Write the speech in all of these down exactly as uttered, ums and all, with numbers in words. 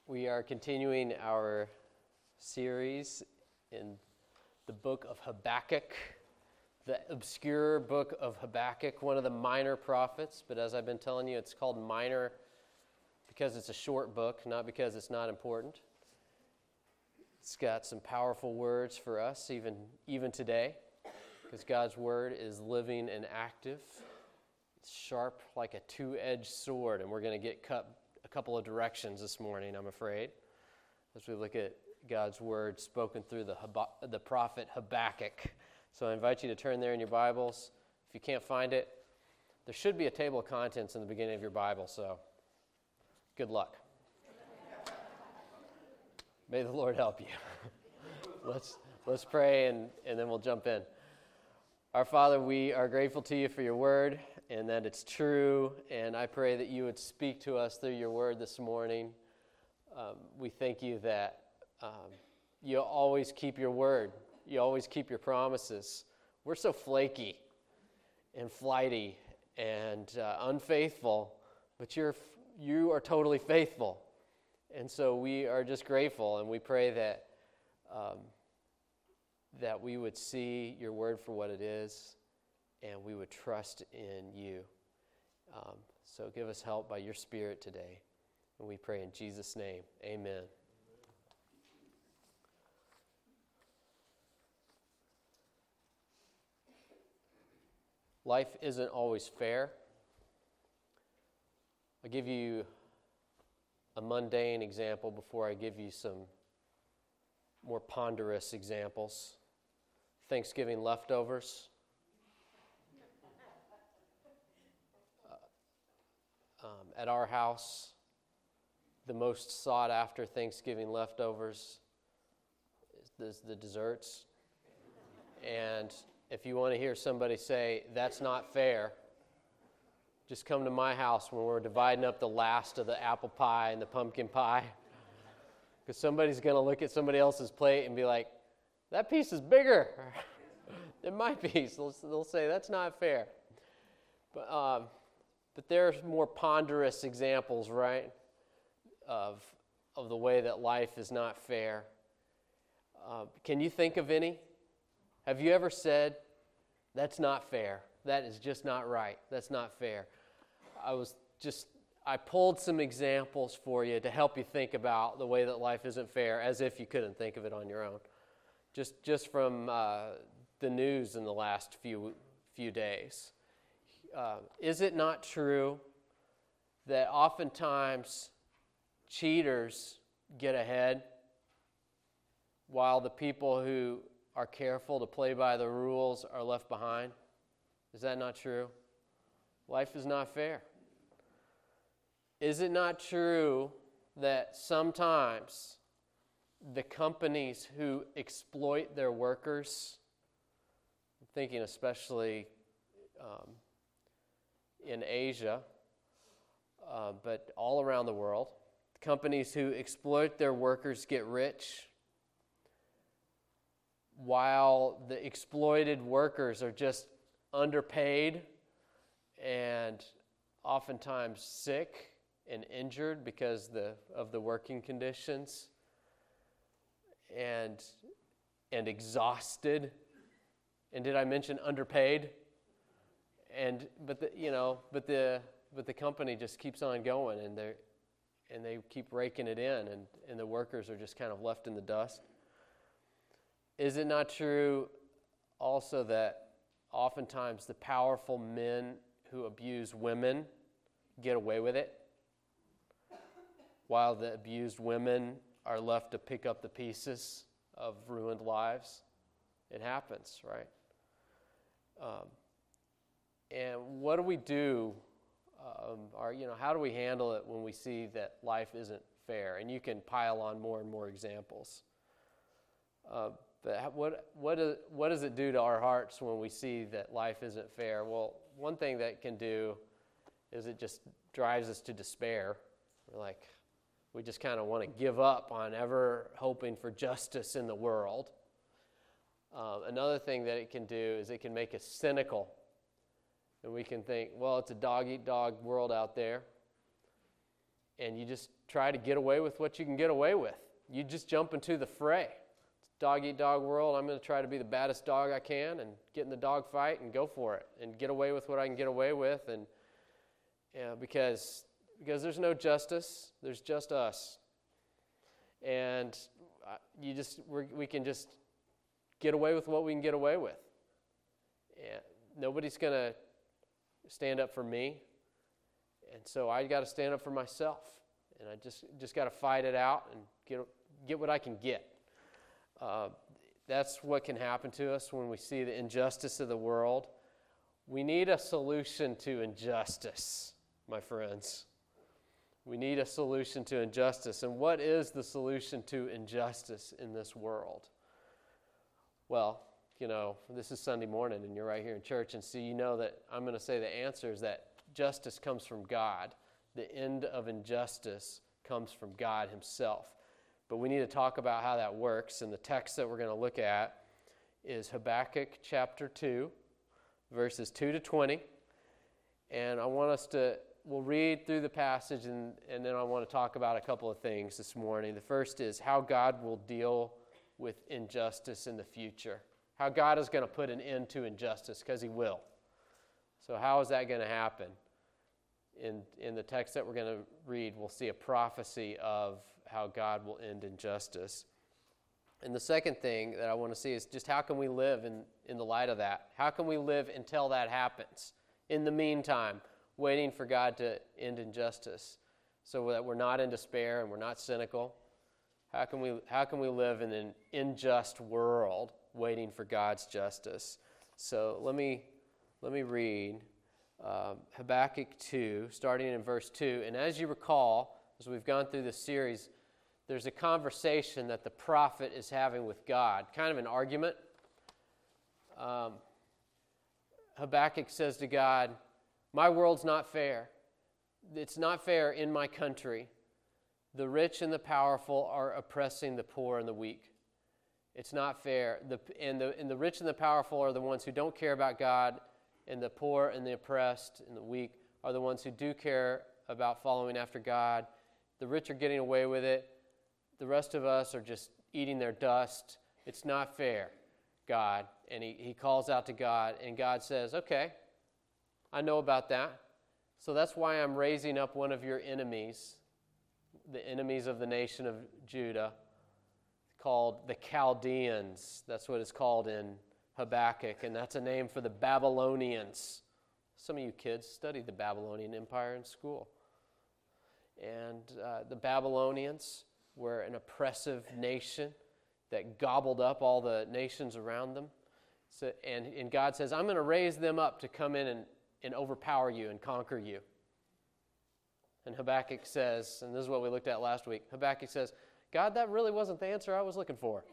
We are continuing our series in the book of Habakkuk, the obscure book of Habakkuk, one of the minor prophets, but as I've been telling you, it's called minor because it's a short book, not because it's not important. It's got some powerful words for us even, even today, because God's word is living and active. It's sharp like a two-edged sword, and we're going to get cut a couple of directions this morning, I'm afraid, as we look at God's word spoken through the Hab- the prophet Habakkuk. So I invite you to turn there in your Bibles. If you can't find it, there should be a table of contents in the beginning of your Bible, so good luck. May the Lord help you. let's let's pray, and, and then we'll jump in. Our Father, we are grateful to you for your word, and that it's true, and I pray that you would speak to us through your word this morning. Um, we thank you that um, you always keep your word. You always keep your promises. We're so flaky and flighty and uh, unfaithful, but you're you are totally faithful. And so we are just grateful, and we pray that um, that we would see your word for what it is, and we would trust in you. Um, so give us help by your Spirit today. And we pray in Jesus' name. Amen. Life isn't always fair. I'll give you a mundane example before I give you some more ponderous examples. Thanksgiving leftovers. Uh, um, at our house, the most sought after Thanksgiving leftovers is the, the desserts. And if you want to hear somebody say, that's not fair, just come to my house when we're dividing up the last of the apple pie and the pumpkin pie. Because somebody's going to look at somebody else's plate and be like, that piece is bigger than my piece. They'll, they'll say, that's not fair. But, um, but there's more ponderous examples, right, of, of the way that life is not fair. Uh, can you think of any? Have you ever said, that's not fair? That is just not right. That's not fair. I was just, I pulled some examples for you to help you think about the way that life isn't fair, as if you couldn't think of it on your own. Just just from uh, the news in the last few few days. Uh, is it not true that oftentimes cheaters get ahead while the people who are careful to play by the rules are left behind? Is that not true? Life is not fair. Is it not true that sometimes the companies who exploit their workers, I'm thinking especially um, in Asia, uh, but all around the world, companies who exploit their workers get rich, while the exploited workers are just underpaid and oftentimes sick and injured because the, of the working conditions, and and exhausted. And did I mention underpaid? And but the you know but the but the company just keeps on going, and they and they keep raking it in, and, and the workers are just kind of left in the dust. Is it not true also that oftentimes the powerful men who abuse women get away with it, while the abused women are left to pick up the pieces of ruined lives? It happens, right? Um, and what do we do? Um, or, you know, how do we handle it when we see that life isn't fair? And you can pile on more and more examples. Uh, but what what is, what does it do to our hearts when we see that life isn't fair? Well, one thing that it can do is it just drives us to despair. We're like, we just kind of want to give up on ever hoping for justice in the world. Um, another thing that it can do is it can make us cynical. And we can think, well, it's a dog-eat-dog world out there. and you just try to get away with what you can get away with. You just jump into the fray. It's dog-eat-dog world. I'm going to try to be the baddest dog I can and get in the dog fight and go for it and get away with what I can get away with. And yeah, because because there's no justice, there's just us. And you just we're, we can just get away with what we can get away with. Yeah, nobody's going to stand up for me, and so I got to stand up for myself, and I just just got to fight it out and get get what I can get. Uh, that's what can happen to us when we see the injustice of the world. We need a solution to injustice, my friends. We need a solution to injustice. And what is the solution to injustice in this world? Well, you know, this is Sunday morning and you're right here in church, and so you know that I'm going to say the answer is that justice comes from God. The end of injustice comes from God himself. But we need to talk about how that works, and the text that we're going to look at is Habakkuk chapter two, verses two to twenty. And I want us to, we'll read through the passage, and, and then I want to talk about a couple of things this morning. The first is how God will deal with injustice in the future. How God is going to put an end to injustice, because he will. So how is that going to happen? In, in the text that we're going to read, we'll see a prophecy of how God will end injustice. And the second thing that I want to see is just how can we live in, in the light of that? How can we live until that happens? In the meantime, waiting for God to end injustice so that we're not in despair and we're not cynical. How can we, how can we live in an unjust world waiting for God's justice? So let me, let me read um, Habakkuk two, starting in verse two. And as you recall, as we've gone through this series, there's a conversation that the prophet is having with God, kind of an argument. Um, Habakkuk says to God, my world's not fair. It's not fair in my country. The rich and the powerful are oppressing the poor and the weak. It's not fair. The, and, the, and the rich and the powerful are the ones who don't care about God, and the poor and the oppressed and the weak are the ones who do care about following after God. The rich are getting away with it. The rest of us are just eating their dust. It's not fair, God. And he, he calls out to God, and God says, okay, I know about that. So that's why I'm raising up one of your enemies, the enemies of the nation of Judah, called the Chaldeans. That's what it's called in Habakkuk, and that's a name for the Babylonians. Some of you kids studied the Babylonian Empire in school. And uh, the Babylonians were an oppressive nation that gobbled up all the nations around them. So, and, and God says, I'm going to raise them up to come in and, and overpower you and conquer you. And Habakkuk says, and this is what we looked at last week, Habakkuk says, God, that really wasn't the answer I was looking for.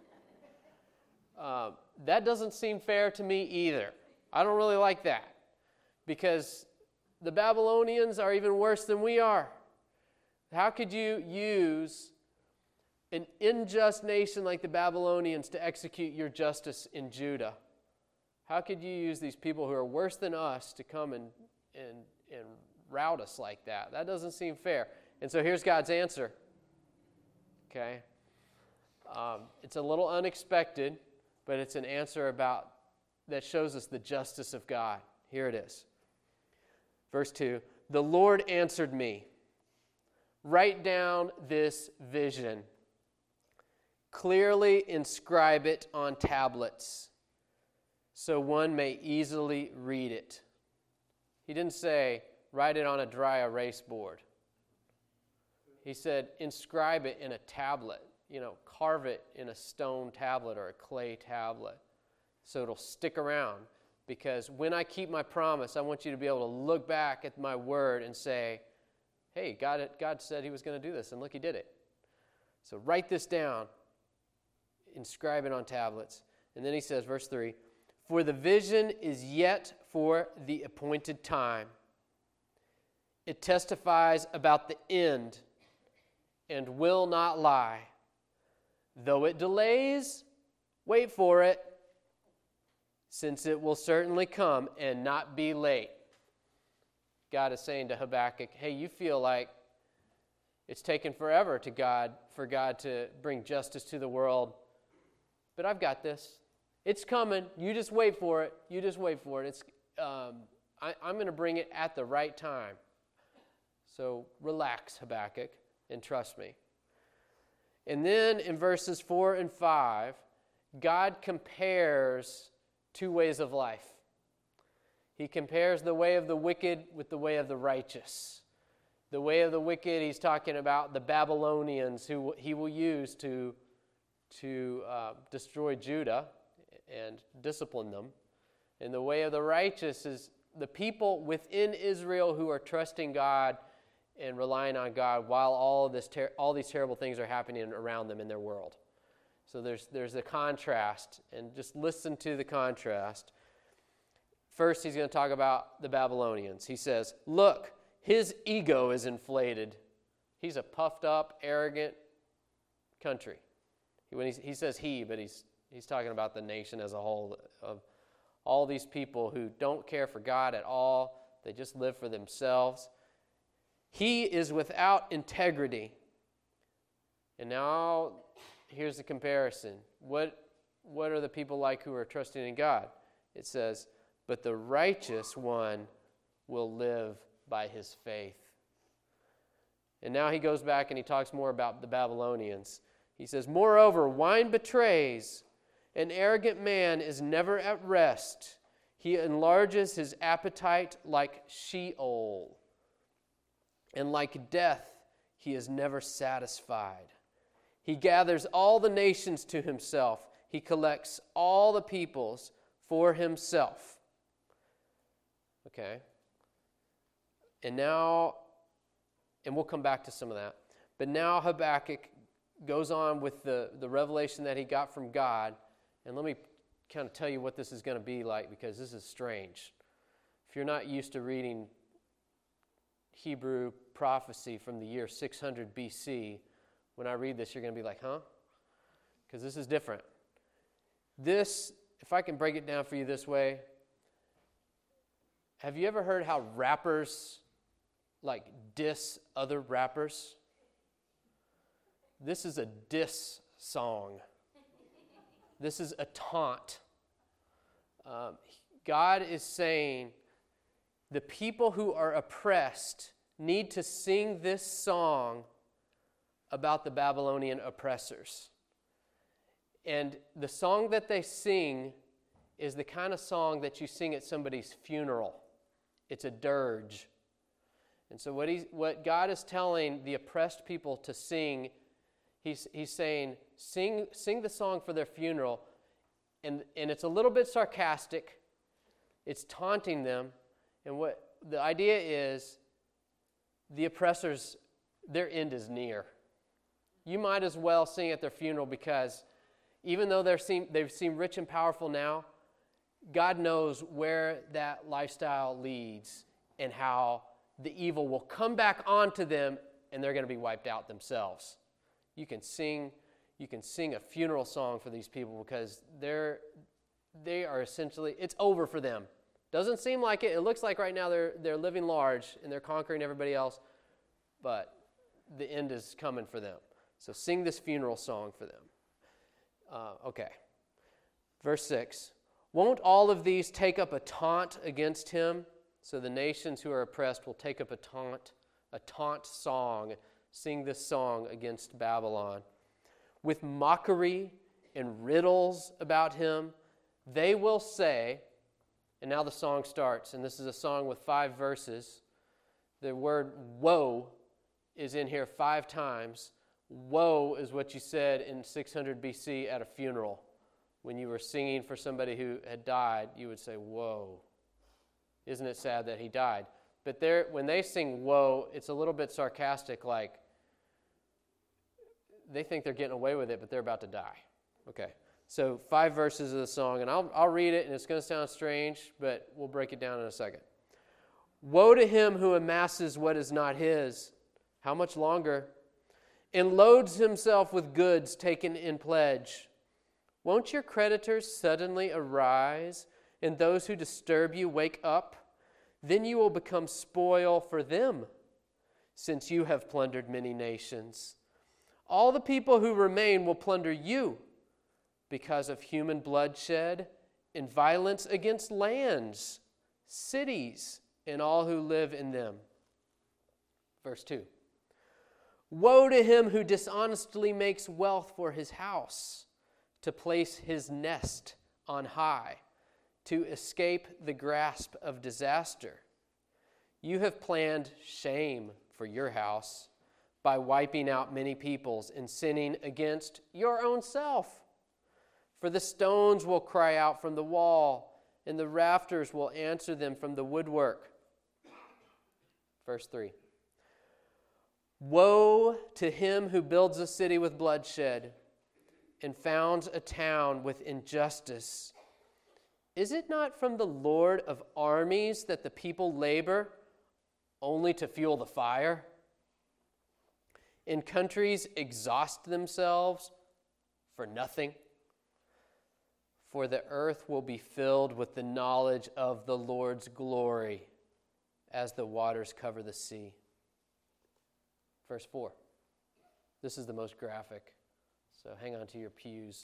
uh, that doesn't seem fair to me either. I don't really like that, because the Babylonians are even worse than we are. How could you use an unjust nation like the Babylonians to execute your justice in Judah? How could you use these people who are worse than us to come and, and, and rout us like that? That doesn't seem fair. And so here's God's answer. Okay? Um, it's a little unexpected, but it's an answer about that shows us the justice of God. Here it is. Verse two, the Lord answered me, write down this vision. Clearly inscribe it on tablets so one may easily read it. He didn't say, write it on a dry erase board. He said, inscribe it in a tablet. You know, carve it in a stone tablet or a clay tablet so it'll stick around. Because when I keep my promise, I want you to be able to look back at my word and say, hey, God, God said he was going to do this, and look, he did it. So write this down. Inscribe it on tablets. And then he says, verse three, for the vision is yet for the appointed time. It testifies about the end and will not lie. Though it delays, wait for it, since it will certainly come and not be late. God is saying to Habakkuk, hey, you feel like It's taken forever to God for God to bring justice to the world. But I've got this. It's coming. You just wait for it. You just wait for it. It's um, I, I'm going to bring it at the right time. So relax, Habakkuk, and trust me. And then in verses four and five, God compares two ways of life. He compares the way of the wicked with the way of the righteous. The way of the wicked, he's talking about the Babylonians who he will use to, to uh, destroy Judah and discipline them. And the way of the righteous is the people within Israel who are trusting God and relying on God while all of this ter- all these terrible things are happening around them in their world. So there's there's a contrast, and just listen to the contrast. First, he's going to talk about the Babylonians. He says, look, his ego is inflated. He's a puffed up, arrogant country. When he, he says he, but he's he's talking about the nation as a whole, of all these people who don't care for God at all. They just live for themselves. He is without integrity. And now, here's the comparison. What, what are the people like who are trusting in God? It says, but the righteous one will live by his faith. And now he goes back and he talks more about the Babylonians. He says, moreover, wine betrays. An arrogant man is never at rest. He enlarges his appetite like Sheol. And like death, he is never satisfied. He gathers all the nations to himself. He collects all the peoples for himself. Okay? And now, and we'll come back to some of that, but now Habakkuk goes on with the, the revelation that he got from God. And let me kind of tell you what this is going to be like, because this is strange. If you're not used to reading Hebrew prophecy from the year six hundred B C, when I read this, you're going to be like, huh? Because this is different. This, if I can break it down for you this way, have you ever heard how rappers like diss other rappers? This is a diss song. This is a taunt. Um, God is saying, the people who are oppressed need to sing this song about the Babylonian oppressors. And the song that they sing is the kind of song that you sing at somebody's funeral. It's a dirge. And so what he's, what God is telling the oppressed people to sing, he's, he's saying, sing, sing the song for their funeral. And, and it's a little bit sarcastic. It's taunting them. And what the idea is, the oppressors, their end is near. You might as well sing at their funeral, because even though they're seem, they seem rich and powerful now, God knows where that lifestyle leads and how the evil will come back onto them and they're going to be wiped out themselves. You can sing, you can sing a funeral song for these people, because they're they are essentially, it's over for them. Doesn't seem like it. It looks like right now they're they're living large and they're conquering everybody else, but the end is coming for them. So sing this funeral song for them. Uh, okay. Verse six. Won't all of these take up a taunt against him? So the nations who are oppressed will take up a taunt, a taunt song, sing this song against Babylon. With mockery and riddles about him, they will say, and now the song starts, and this is a song with five verses. The word woe is in here five times. Woe is what you said in six hundred B C at a funeral. When you were singing for somebody who had died, you would say, woe. Isn't it sad that he died? But there, when they sing woe, it's a little bit sarcastic, like they think they're getting away with it, but they're about to die. Okay. So five verses of the song, and I'll, I'll read it, and it's going to sound strange, but we'll break it down in a second. Woe to him who amasses what is not his. How much longer? And loads himself with goods taken in pledge. Won't your creditors suddenly arise, and those who disturb you wake up? Then you will become spoil for them. since you have plundered many nations. All the people who remain will plunder you because of human bloodshed and violence against lands, cities, and all who live in them. Verse two. Woe to him who dishonestly makes wealth for his house, to place his nest on high, to escape the grasp of disaster. You have planned shame for your house by wiping out many peoples and sinning against your own self. For the stones will cry out from the wall, and the rafters will answer them from the woodwork. Verse three. Woe to him who builds a city with bloodshed and founds a town with injustice. Is it not from the Lord of armies that the people labor only to fuel the fire? And countries exhaust themselves for nothing? For the earth will be filled with the knowledge of the Lord's glory as the waters cover the sea. Verse four. This is the most graphic, so hang on to your pews.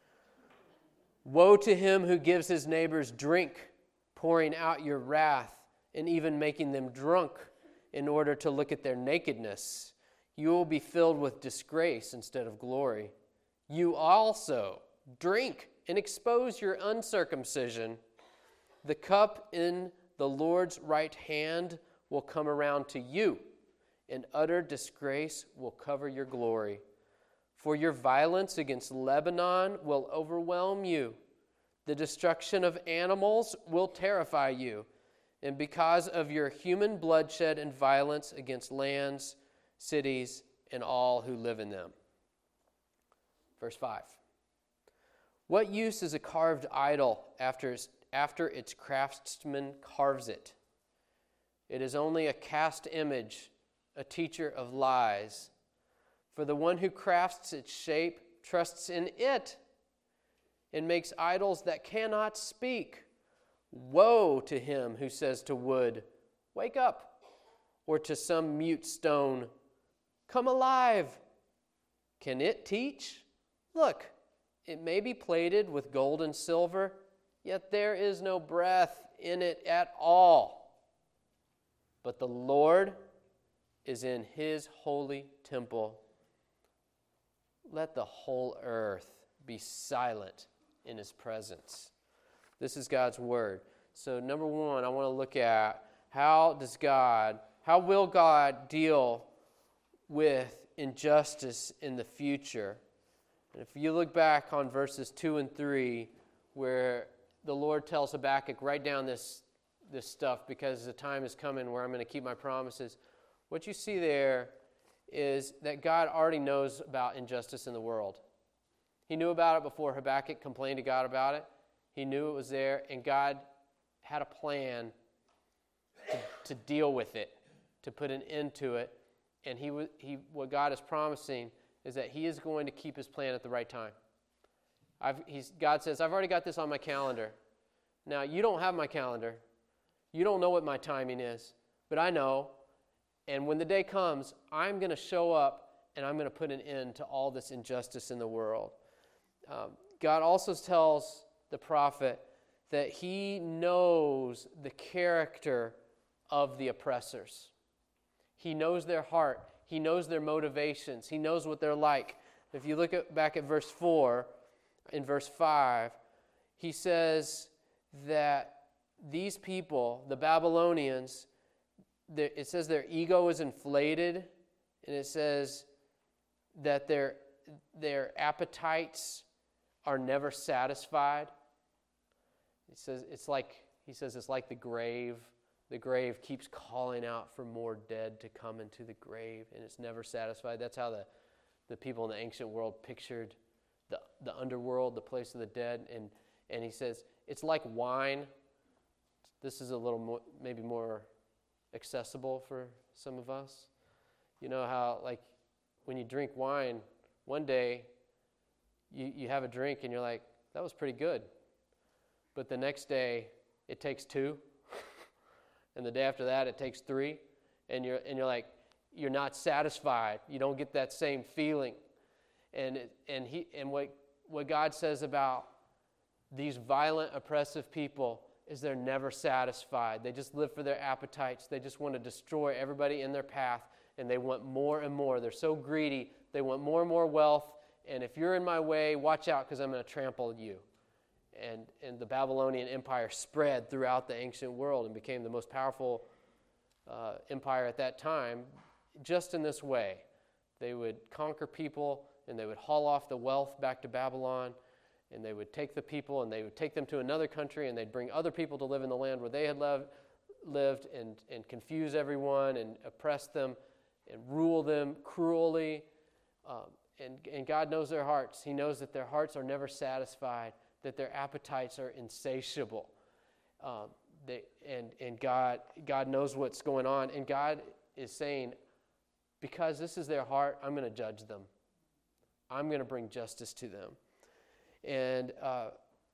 Woe to him who gives his neighbors drink, pouring out your wrath, and even making them drunk in order to look at their nakedness. You will be filled with disgrace instead of glory. You also drink and expose your uncircumcision. The cup in the Lord's right hand will come around to you, and utter disgrace will cover your glory. For your violence against Lebanon will overwhelm you. The destruction of animals will terrify you. And because of your human bloodshed and violence against lands, cities, and all who live in them. Verse five. What use is a carved idol after, after its craftsman carves it? It is only a cast image, a teacher of lies. For the one who crafts its shape trusts in it and makes idols that cannot speak. Woe to him who says to wood, wake up, or to some mute stone, come alive. Can it teach? Look, it may be plated with gold and silver, yet there is no breath in it at all. But the Lord is in his holy temple. Let the whole earth be silent in his presence. This is God's word. So number one, I want to look at how does God, how will God deal with injustice in the future? And if you look back on verses two and three, where the Lord tells Habakkuk, write down this, this stuff because the time is coming where I'm going to keep my promises. What you see there is that God already knows about injustice in the world. He knew about it before Habakkuk complained to God about it. He knew it was there, and God had a plan to, to deal with it, to put an end to it. And he, he, what God is promising is that he is going to keep his plan at the right time. I've, he's, God says, I've already got this on my calendar. Now, you don't have my calendar. You don't know what my timing is, but I know. And when the day comes, I'm going to show up and I'm going to put an end to all this injustice in the world. Um, God also tells the prophet that he knows the character of the oppressors. He knows their heart. He knows their motivations. He knows what they're like. If you look at, back at verse four, in verse five, he says that these people, the Babylonians, it says their ego is inflated, and it says that their, their appetites are never satisfied. It says it's like he says it's like the grave. The grave keeps calling out for more dead to come into the grave, and it's never satisfied. That's how the, the people in the ancient world pictured the, the underworld, the place of the dead. And, and he says it's like wine. This is a little more, maybe more accessible for some of us. You know how, like, when you drink wine, one day you, you have a drink and you're like, that was pretty good. But the next day, it takes two. And the day after that, it takes three. And you're and you're like, you're not satisfied. You don't get that same feeling. And it, and he and what what God says about these violent, oppressive people is they're never satisfied. They just live for their appetites. They just want to destroy everybody in their path, and they want more and more. They're so greedy. They want more and more wealth. And if you're in my way, watch out, because I'm going to trample you. And and the Babylonian Empire spread throughout the ancient world and became the most powerful uh, empire at that time, just in this way. They would conquer people, and they would haul off the wealth back to Babylon, and they would take the people, and they would take them to another country, and they'd bring other people to live in the land where they had lev- lived, and, and confuse everyone, and oppress them, and rule them cruelly. Um, and, and God knows their hearts. He knows that their hearts are never satisfied, that their appetites are insatiable. Um, they, and and God, God knows what's going on, and God is saying, because this is their heart, I'm going to judge them. I'm going to bring justice to them. And uh,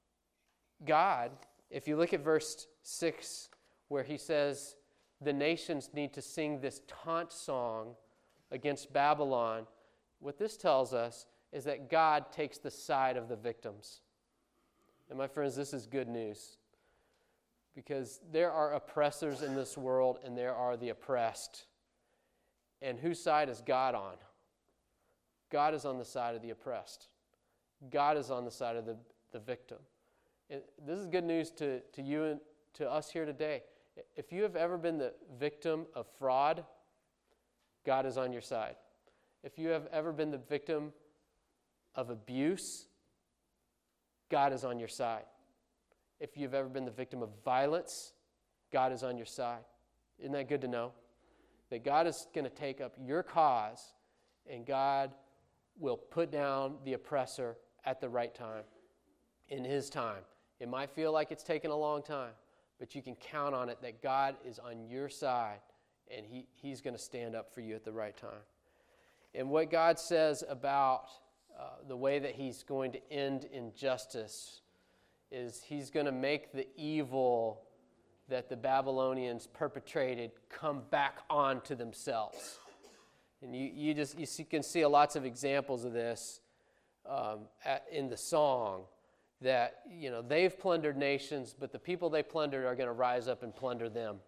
God, if you look at verse six, where he says the nations need to sing this taunt song against Babylon, what this tells us is that God takes the side of the victims. And my friends, this is good news, because there are oppressors in this world, and there are the oppressed. And whose side is God on? God is on the side of the oppressed. God is on the side of the, the victim. And this is good news to, to you and to us here today. If you have ever been the victim of fraud, God is on your side. If you have ever been the victim of abuse, God is on your side. If you've ever been the victim of violence, God is on your side. Isn't that good to know? That God is going to take up your cause, and God will put down the oppressor at the right time, in his time. It might feel like it's taken a long time, but you can count on it that God is on your side, and he, he's going to stand up for you at the right time. And what God says about uh, the way that he's going to end injustice is he's going to make the evil that the Babylonians perpetrated come back onto themselves. And you, you just you see, can see lots of examples of this um, at, in the song, that you know they've plundered nations, but the people they plundered are going to rise up and plunder them.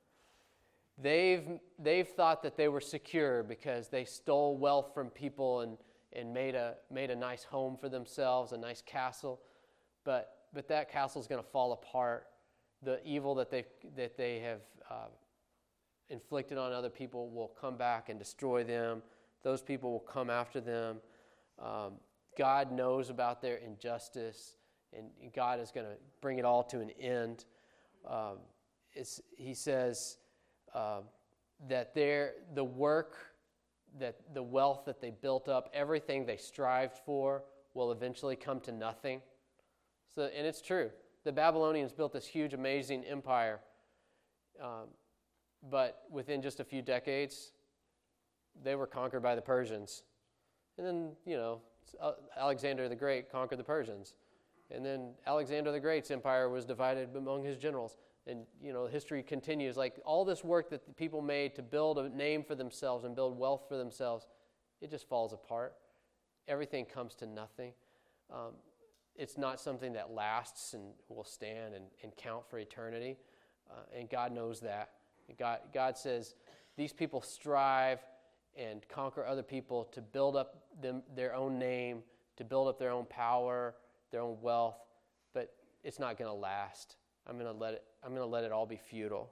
They've they've thought that they were secure because they stole wealth from people and, and made a made a nice home for themselves, a nice castle, but but that castle is going to fall apart. The evil that they that they have uh, inflicted on other people will come back and destroy them. Those people will come after them. Um, God knows about their injustice, and God is going to bring it all to an end. Um, it's, he says uh, that their the work, that the wealth that they built up, everything they strived for, will eventually come to nothing. So, and it's true. The Babylonians built this huge, amazing empire, um, but within just a few decades, they were conquered by the Persians. And then, you know, Alexander the Great conquered the Persians. And then Alexander the Great's empire was divided among his generals. And, you know, history continues. Like, all this work that the people made to build a name for themselves and build wealth for themselves, it just falls apart. Everything comes to nothing. Um, It's not something that lasts and will stand and, and count for eternity. Uh, and God knows that. God, God says these people strive and conquer other people to build up them, their own name, to build up their own power, their own wealth, but it's not going to last. I'm going to let it, I'm going to let it all be futile.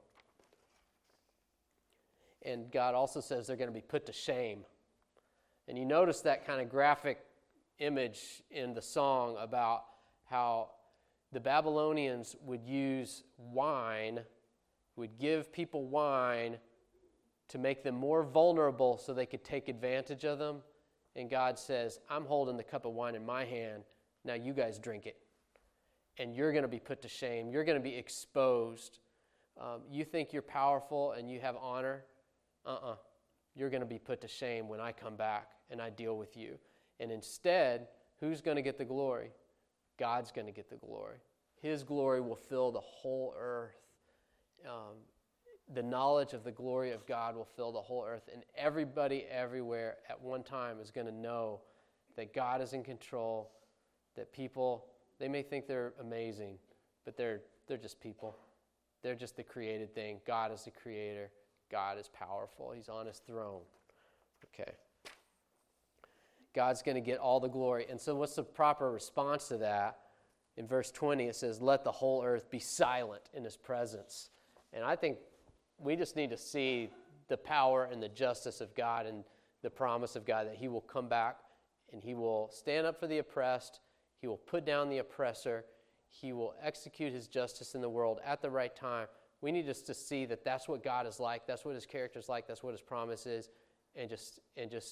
And God also says they're going to be put to shame. And you notice that kind of graphic image in the song about how the Babylonians would use wine, would give people wine to make them more vulnerable so they could take advantage of them. And God says, I'm holding the cup of wine in my hand. Now you guys drink it. And you're going to be put to shame. You're going to be exposed. Um, you think you're powerful and you have honor? Uh-uh. You're going to be put to shame when I come back and I deal with you. And instead, who's going to get the glory? God's going to get the glory. His glory will fill the whole earth. Um, the knowledge of the glory of God will fill the whole earth, and everybody everywhere at one time is going to know that God is in control, that people, they may think they're amazing, but they're they're just people. They're just the created thing. God is the creator. God is powerful. He's on his throne. Okay. God's going to get all the glory. And so what's the proper response to that? In verse twenty, it says, let the whole earth be silent in his presence. And I think we just need to see the power and the justice of God and the promise of God that he will come back and he will stand up for the oppressed. He will put down the oppressor. He will execute his justice in the world at the right time. We need just to see that that's what God is like. That's what his character is like. That's what his promise is. And just and just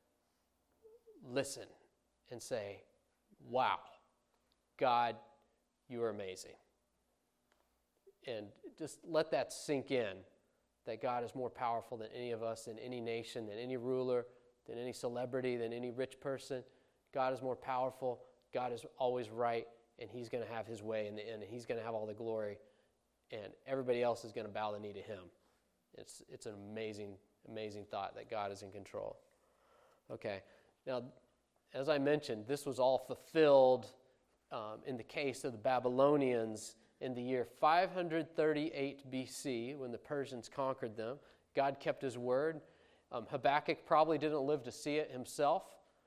listen and say, wow, God, you are amazing. And just let that sink in, that God is more powerful than any of us, than any nation, than any ruler, than any celebrity, than any rich person. God is more powerful. God is always right, and he's going to have his way in the end, and he's going to have all the glory, and everybody else is going to bow the knee to him. It's it's an amazing, amazing thought that God is in control. Okay, now, as I mentioned, this was all fulfilled um, in the case of the Babylonians in the year five hundred thirty-eight B C, when the Persians conquered them. God kept his word. Um, Habakkuk probably didn't live to see it himself,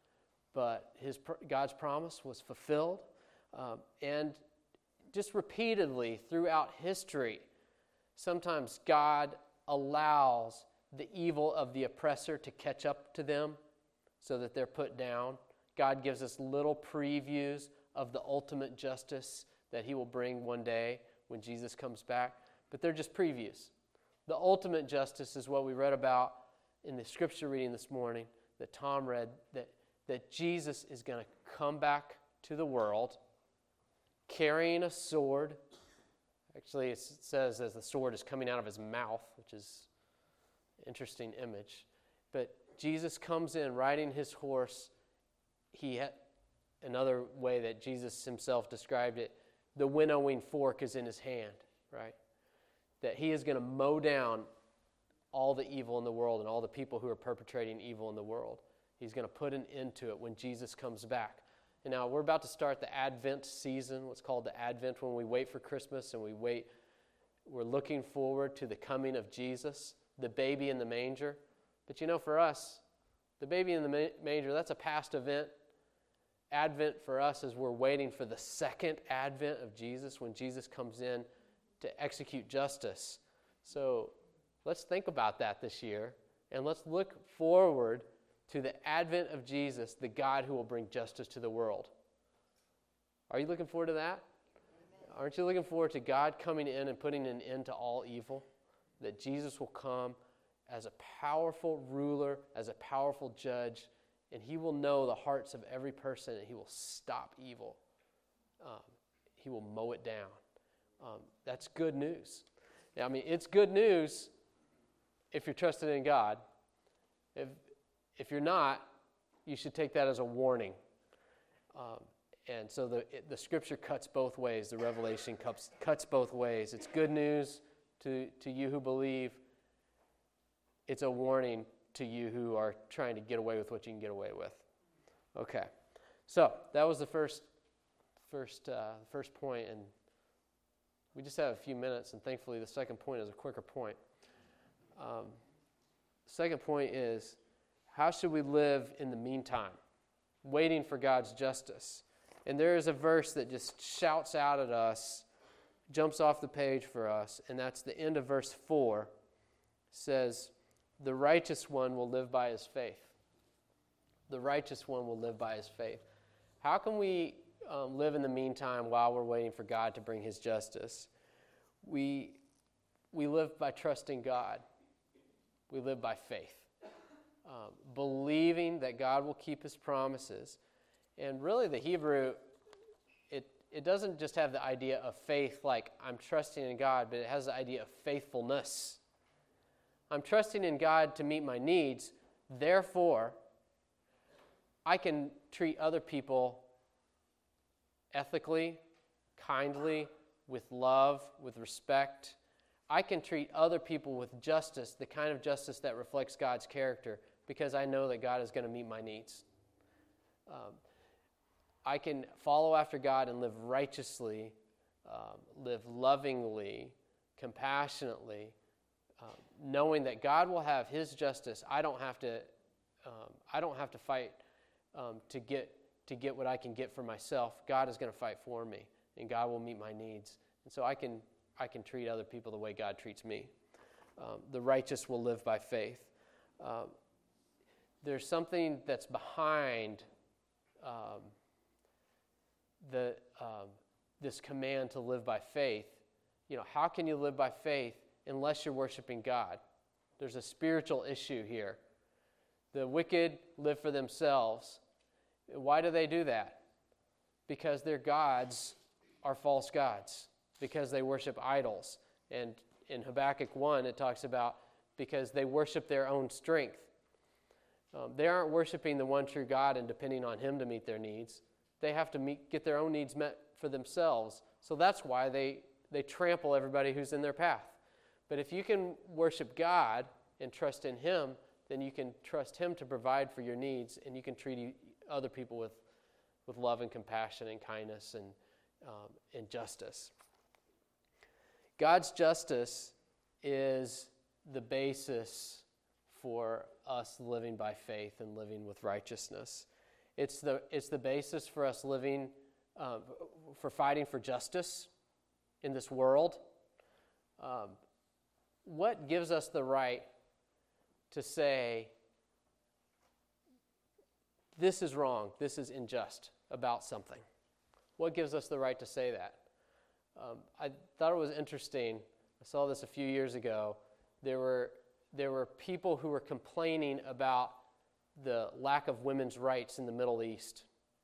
but his God's promise was fulfilled. Um, and just repeatedly throughout history, sometimes God allows the evil of the oppressor to catch up to them so that they're put down. God gives us little previews of the ultimate justice that he will bring one day when Jesus comes back. But they're just previews. The ultimate justice is what we read about in the scripture reading this morning that Tom read, that, that Jesus is going to come back to the world carrying a sword. Actually, it says as the sword is coming out of his mouth, which is an interesting image. But Jesus comes in riding his horse. He had, another way that Jesus himself described it, the winnowing fork is in his hand, right? That he is going to mow down all the evil in the world and all the people who are perpetrating evil in the world. He's going to put an end to it when Jesus comes back. And now we're about to start the Advent season, what's called the Advent, when we wait for Christmas and we wait. We're looking forward to the coming of Jesus, the baby in the manger. But you know, for us, the baby in the manger, that's a past event. Advent for us is we're waiting for the second advent of Jesus, when Jesus comes in to execute justice. So let's think about that this year, and let's look forward to the advent of Jesus, the God who will bring justice to the world. Are you looking forward to that? Amen. Aren't you looking forward to God coming in and putting an end to all evil? That Jesus will come as a powerful ruler, as a powerful judge, and he will know the hearts of every person, and he will stop evil. Um, he will mow it down. Um, that's good news. Now, I mean, it's good news if you're trusting in God. If if you're not, you should take that as a warning. Um, and so the it, the Scripture cuts both ways. The Revelation cuts cuts both ways. It's good news to to you who believe. It's a warning to you who are trying to get away with what you can get away with. Okay, so that was the first, first, uh, first point, and we just have a few minutes, and thankfully the second point is a quicker point. Um, second point is, how should we live in the meantime, waiting for God's justice? And there is a verse that just shouts out at us, jumps off the page for us, and that's the end of verse four. It says, the righteous one will live by his faith. The righteous one will live by his faith. How can we um, live in the meantime while we're waiting for God to bring his justice? We, we live by trusting God. We live by faith. Um, believing that God will keep his promises. And really the Hebrew, it, it doesn't just have the idea of faith like I'm trusting in God, but it has the idea of faithfulness. I'm trusting in God to meet my needs, therefore, I can treat other people ethically, kindly, with love, with respect. I can treat other people with justice, the kind of justice that reflects God's character, because I know that God is going to meet my needs. Um, I can follow after God and live righteously, um, live lovingly, compassionately, um, knowing that God will have His justice. I don't have to. Um, I don't have to fight um, to get to get what I can get for myself. God is going to fight for me, and God will meet my needs. And so I can I can treat other people the way God treats me. Um, the righteous will live by faith. Um, there's something that's behind um, the um, this command to live by faith. You know, how can you live by faith unless you're worshiping God? There's a spiritual issue here. The wicked live for themselves. Why do they do that? Because their gods are false gods, because they worship idols. And in Habakkuk one, it talks about because they worship their own strength. Um, they aren't worshiping the one true God and depending on Him to meet their needs. They have to meet, get their own needs met for themselves. So that's why they, they trample everybody who's in their path. But if you can worship God and trust in Him, then you can trust Him to provide for your needs, and you can treat other people with, with love and compassion and kindness and, um, and justice. God's justice is the basis for us living by faith and living with righteousness. It's the, it's the basis for us living, uh, for fighting for justice in this world. Um, what gives us the right to say, this is wrong, this is unjust about something? What gives us the right to say that? Um, I thought it was interesting. I saw this a few years ago. There were there were people who were complaining about the lack of women's rights in the Middle East.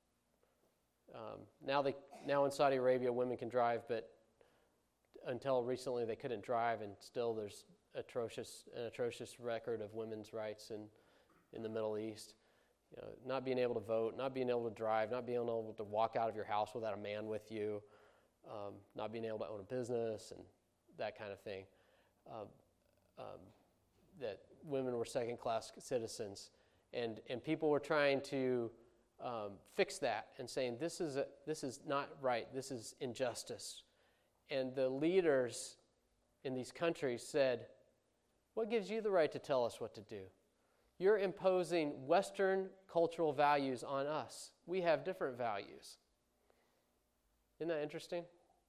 Um, now they now in Saudi Arabia, women can drive, but until recently they couldn't drive, and still there's atrocious an atrocious record of women's rights in in the Middle East. You know, not being able to vote, not being able to drive, not being able to walk out of your house without a man with you, um, not being able to own a business, and that kind of thing. Um, um, that women were second-class citizens, and and people were trying to um, fix that and saying this is a, this is not right, this is injustice. And the leaders in these countries said, "What gives you the right to tell us what to do? You're imposing Western cultural values on us. We have different values." Isn't that interesting?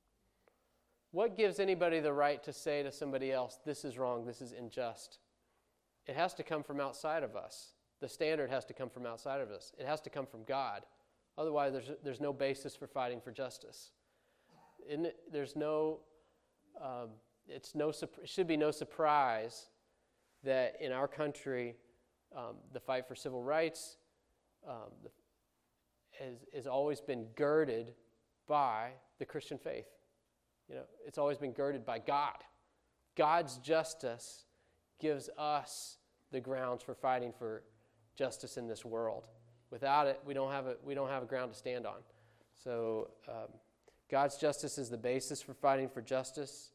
What gives anybody the right to say to somebody else, this is wrong, this is unjust? It has to come from outside of us. The standard has to come from outside of us. It has to come from God. Otherwise, there's, there's no basis for fighting for justice. In, there's no, um, it's no, it should be no surprise that in our country, um, the fight for civil rights um, the, has, has always been girded by the Christian faith. You know, it's always been girded by God. God's justice gives us the grounds for fighting for justice in this world. Without it, we don't have a we don't have a ground to stand on. So, um, God's justice is the basis for fighting for justice.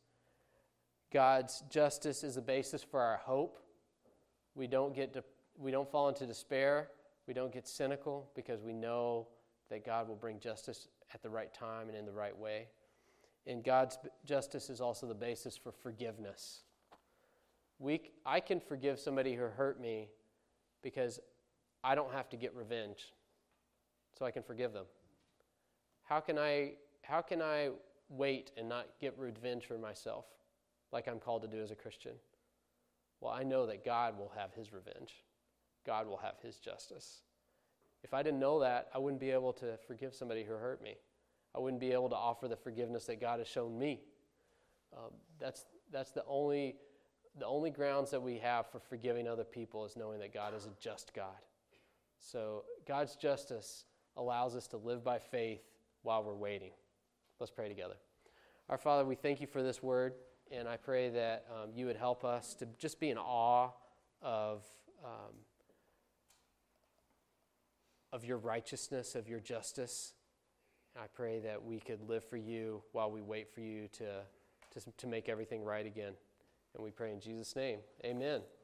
God's justice is the basis for our hope. We don't get to, we don't fall into despair. We don't get cynical because we know that God will bring justice at the right time and in the right way. And God's justice is also the basis for forgiveness. We, I can forgive somebody who hurt me because I don't have to get revenge, so I can forgive them. How can I, how can I wait and not get revenge for myself like I'm called to do as a Christian? Well, I know that God will have His revenge. God will have His justice. If I didn't know that, I wouldn't be able to forgive somebody who hurt me. I wouldn't be able to offer the forgiveness that God has shown me. Um, that's that's the only the only grounds that we have for forgiving other people is knowing that God is a just God. So God's justice allows us to live by faith while we're waiting. Let's pray together. Our Father, we thank You for this word, and I pray that um, You would help us to just be in awe of um, of Your righteousness, of Your justice. I pray that we could live for You while we wait for You to, to, to make everything right again. And we pray in Jesus' name. Amen.